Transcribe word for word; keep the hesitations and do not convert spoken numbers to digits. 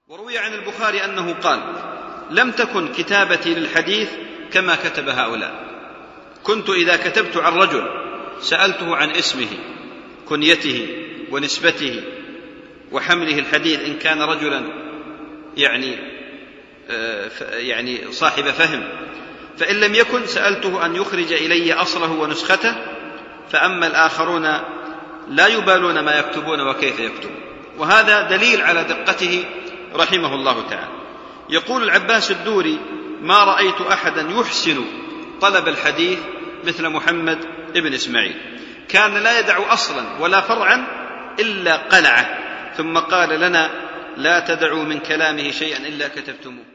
وروي عن البخاري أنه قال: لم تكن كتابتي للحديث كما كتب هؤلاء، كنت إذا كتبت عن رجل سألته عن اسمه كنيته ونسبته وحمله الحديث إن كان رجلا يعني يعني صاحب فهم، فإن لم يكن سألته أن يخرج إلي أصله ونسخته، فأما الآخرون لا يبالون ما يكتبون وكيف يكتبون. وهذا دليل على دقته رحمه الله تعالى. يقول العباس الدوري: ما رأيت أحدا يحسن طلب الحديث مثل محمد ابن إسماعيل، كان لا يدع أصلا ولا فرعا إلا قلعه، ثم قال لنا: لا تدعوا من كلامه شيئا إلا كتبتموه.